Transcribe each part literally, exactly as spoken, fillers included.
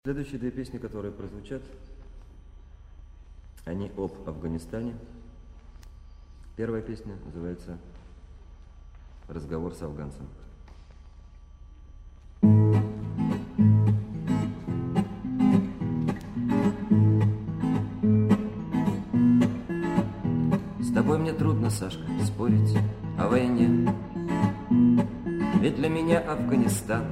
Следующие две песни, которые прозвучат, они об Афганистане. Первая песня называется «Разговор с афганцем». С тобой мне трудно, Сашка, спорить о войне, ведь для меня Афганистан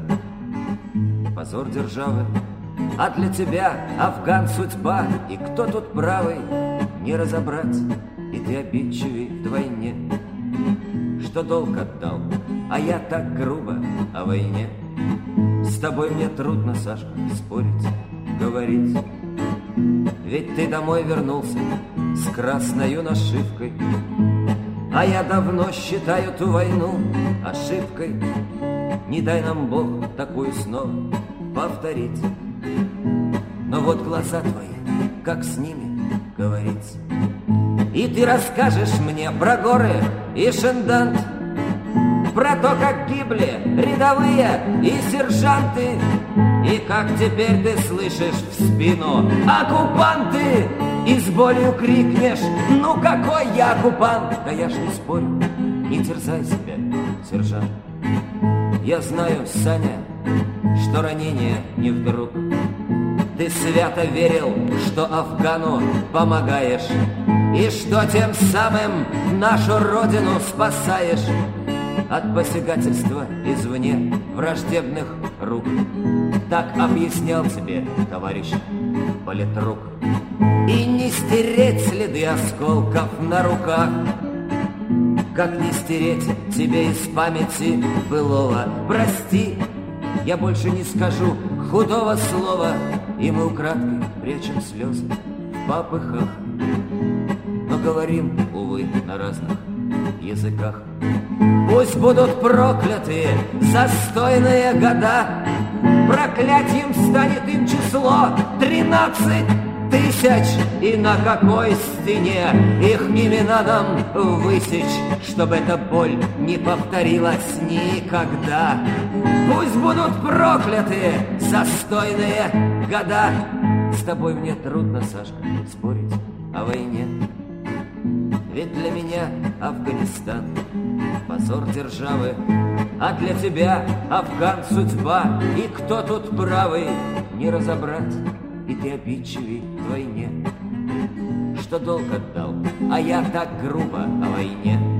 — позор державы, а для тебя Афган судьба. И кто тут правый, не разобрать, и ты обидчивей вдвойне. Что долг отдал, а я так грубо о войне. С тобой мне трудно, Сашка, спорить, говорить, ведь ты домой вернулся с красною нашивкой, а я давно считаю ту войну ошибкой. Не дай нам Бог такую снова повторить. Но вот глаза твои, как с ними говорить? И ты расскажешь мне про горы и Шендант, про то, как гибли рядовые и сержанты, и как теперь ты слышишь в спину оккупанты, и с болью крикнешь: ну какой я оккупант? Да я ж не спорю, не терзай себя, сержант. Я знаю, Саня, что ранение не вдруг. Ты свято верил, что Афгану помогаешь, и что тем самым нашу родину спасаешь от посягательства извне враждебных рук. Так объяснял тебе товарищ политрук. И не стереть следы осколков на руках, как не стереть тебе из памяти былого. Прости, я больше не скажу худого слова, и мы украдкой прячем слезы в попыхах, но говорим, увы, на разных языках. Пусть будут прокляты застойные года, проклятием станет им число тринадцать тысяч, и на какой стене их имена нам высечь, чтобы эта боль не повторилась никогда. Пусть будут прокляты застойные года. С тобой мне трудно, Сашка, спорить о войне, ведь для меня Афганистан — позор державы, а для тебя Афган судьба. И кто тут правый, не разобрать, и ты обидчивей вдвойне. Что долг отдал, а я так грубо о войне.